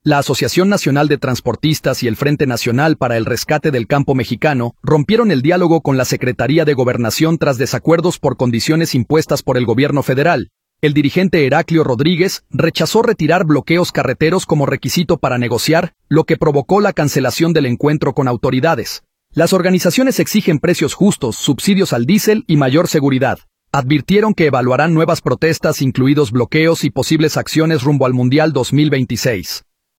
La Asociación Nacional de Transportistas y el Frente Nacional para el Rescate del Campo Mexicano rompieron el diálogo con la Secretaría de Gobernación tras desacuerdos por condiciones impuestas por el gobierno federal. El dirigente Heraclio Rodríguez rechazó retirar bloqueos carreteros como requisito para negociar, lo que provocó la cancelación del encuentro con autoridades. Las organizaciones exigen precios justos, subsidios al diésel y mayor seguridad. Advirtieron que evaluarán nuevas protestas, incluidos bloqueos y posibles acciones rumbo al Mundial 2026.